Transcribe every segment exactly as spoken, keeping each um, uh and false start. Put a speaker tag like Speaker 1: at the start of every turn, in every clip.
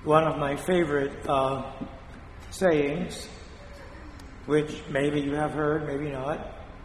Speaker 1: one of my favorite uh, sayings, which maybe you have heard, maybe not,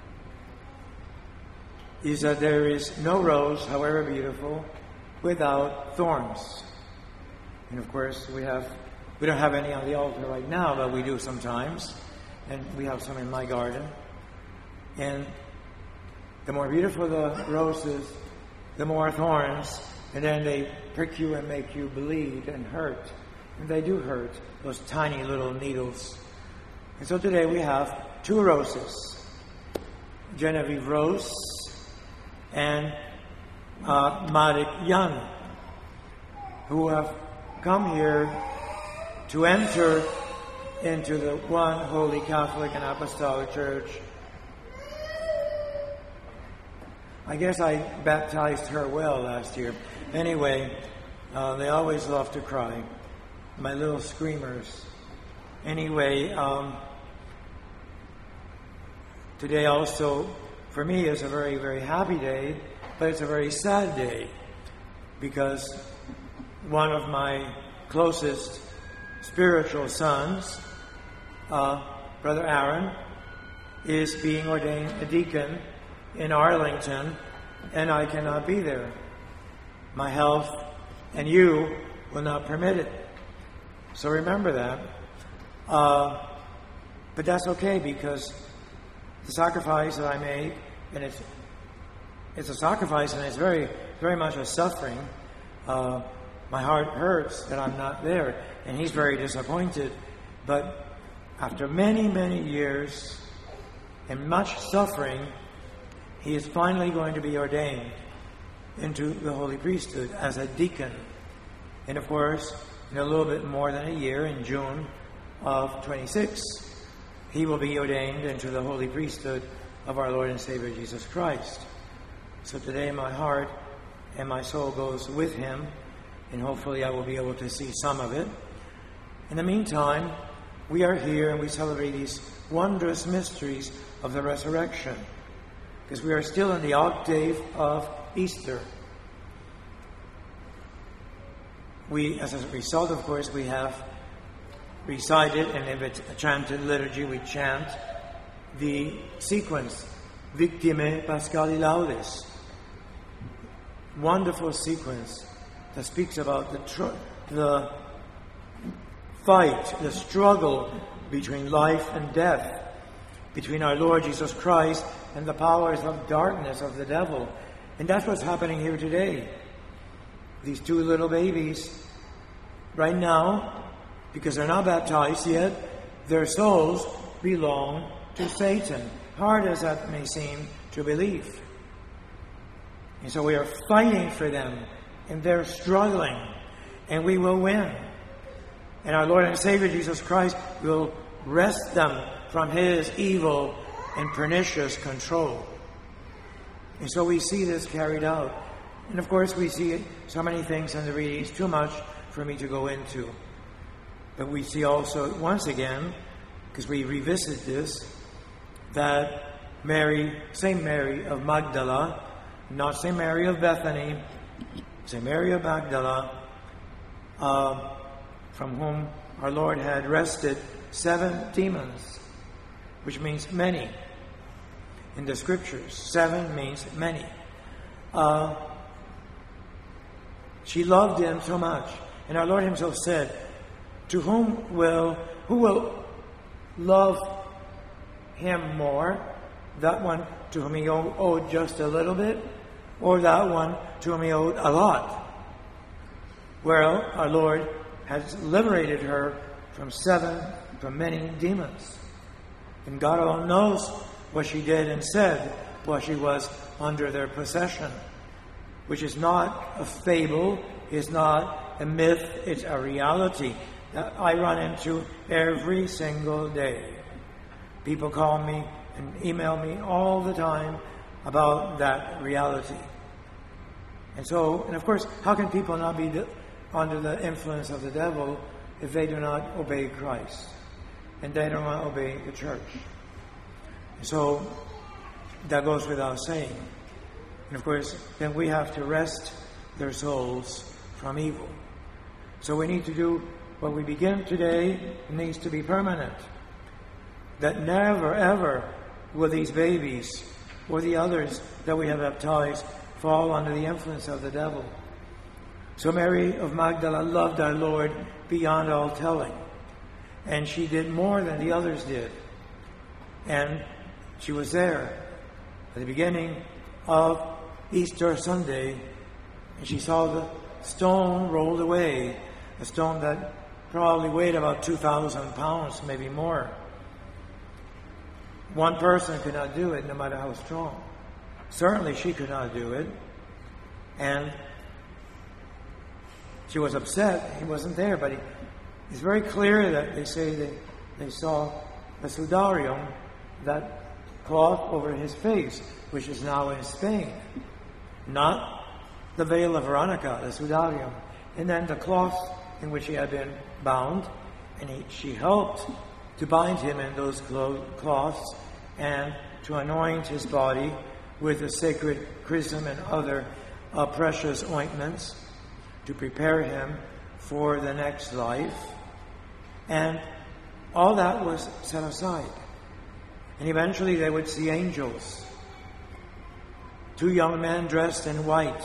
Speaker 1: is that there is no rose, however beautiful, without thorns. And of course, we have we don't have any on the altar right now, but we do sometimes, and we have some in my garden. And the more beautiful the roses, the more thorns, and then they prick you and make you bleed and hurt. And they do hurt, those tiny little needles. And so today we have two roses, Genevieve Rose and uh, Marik Young, who have come here to enter into the one holy Catholic and Apostolic Church. I guess I baptized her well last year. Anyway, uh, they always love to cry, my little screamers. Anyway, um, today also, for me, is a very, very happy day, but it's a very sad day, because one of my closest spiritual sons, uh, Brother Aaron, is being ordained a deacon in Arlington, and I cannot be there. My health and you will not permit it. So remember that. Uh, but that's okay, because the sacrifice that I make, and it's it's a sacrifice, and it's very, very much a suffering. Uh, my heart hurts that I'm not there, and he's very disappointed. But after many, many years and much suffering, he is finally going to be ordained into the holy priesthood as a deacon. And of course, in a little bit more than a year, in June of twenty-six, he will be ordained into the holy priesthood of our Lord and Savior Jesus Christ. So today my heart and my soul goes with him, and hopefully I will be able to see some of it. In the meantime, we are here and we celebrate these wondrous mysteries of the resurrection, because we are still in the octave of Easter. We, as a result, of course, we have recited, and if it's a chanted liturgy, we chant the sequence, Victimae Paschali Laudes. Wonderful sequence that speaks about the tr- the fight, the struggle between life and death, between our Lord Jesus Christ and the powers of darkness of the devil. And that's what's happening here today. These two little babies, right now, because they're not baptized yet, their souls belong to Satan, hard as that may seem to believe. And so we are fighting for them, and they're struggling, and we will win. And our Lord and Savior Jesus Christ will wrest them from his evil and pernicious control. And so we see this carried out. And of course we see so many things in the readings, too much for me to go into. But we see also, once again, because we revisit this, that Mary, Saint Mary of Magdala, not Saint Mary of Bethany, Saint Mary of Magdala, uh, from whom our Lord had wrested seven demons, which means many. In the scriptures, seven means many. Uh, she loved him so much. And our Lord himself said, to whom will, who will love him more? That one to whom he owed just a little bit, or that one to whom he owed a lot? Well, our Lord has liberated her from seven, from many demons. And God alone knows what she did and said while she was under their possession, which is not a fable, is not a myth, it's a reality that I run into every single day. People call me and email me all the time about that reality. And so, and of course, how can people not be de- under the influence of the devil if they do not obey Christ and they do not obey the church? So that goes without saying. And of course, then we have to wrest their souls from evil. So we need to do what we begin today needs to be permanent. That never, ever will these babies or the others that we have baptized fall under the influence of the devil. So Mary of Magdala loved our Lord beyond all telling. And she did more than the others did. And she was there at the beginning of Easter Sunday, and she saw the stone rolled away, a stone that probably weighed about two thousand pounds, maybe more. One person could not do it, no matter how strong. Certainly she could not do it. And she was upset. He wasn't there, but he, it's very clear that they say they, they saw the sudarium, that cloth over his face, which is now in Spain. Not the veil of Veronica, the sudarium. And then the cloth in which he had been bound, and he, she helped to bind him in those clo- cloths and to anoint his body with the sacred chrism and other uh, precious ointments to prepare him for the next life. And all that was set aside. And eventually they would see angels. Two young men dressed in white.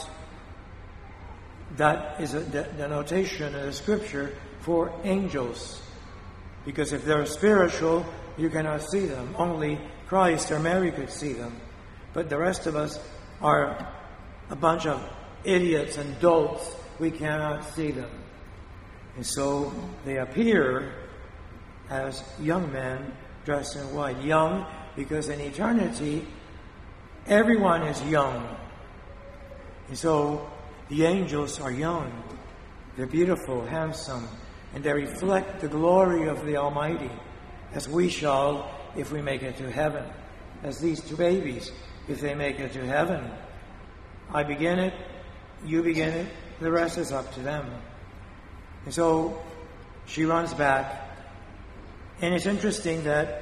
Speaker 1: That is a denotation in the scripture for angels. Because if they're spiritual, you cannot see them. Only Christ or Mary could see them. But the rest of us are a bunch of idiots and dolts. We cannot see them. And so they appear as young men dressed in white. Young because in eternity, everyone is young. And so the angels are young. They're beautiful, handsome, and they reflect the glory of the Almighty, as we shall if we make it to heaven. As these two babies, if they make it to heaven. I begin it, you begin it, the rest is up to them. And so she runs back. And it's interesting that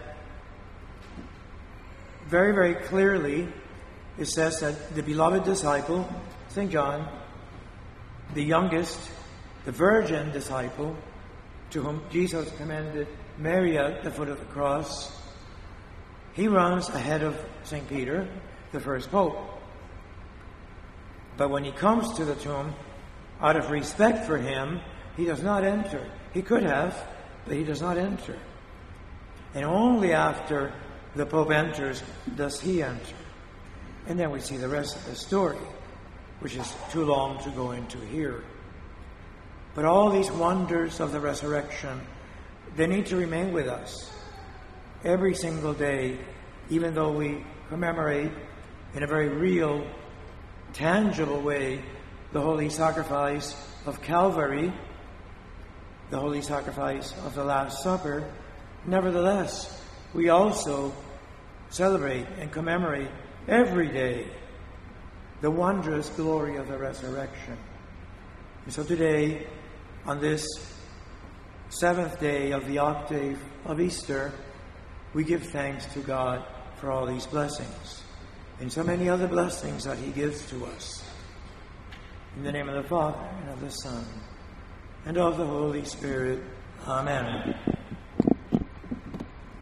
Speaker 1: very, very clearly it says that the beloved disciple, Saint John, the youngest, the virgin disciple, to whom Jesus commended Mary at the foot of the cross, he runs ahead of Saint Peter, the first pope. But when he comes to the tomb, out of respect for him, he does not enter. He could have, but he does not enter. And only after the Pope enters does he enter. And then we see the rest of the story, which is too long to go into here. But all these wonders of the resurrection, they need to remain with us every single day, even though we commemorate in a very real, tangible way the holy sacrifice of Calvary, the holy sacrifice of the Last Supper. Nevertheless, we also celebrate and commemorate every day the wondrous glory of the resurrection. And so today, on this seventh day of the octave of Easter, we give thanks to God for all these blessings and so many other blessings that he gives to us. In the name of the Father, and of the Son, and of the Holy Spirit. Amen.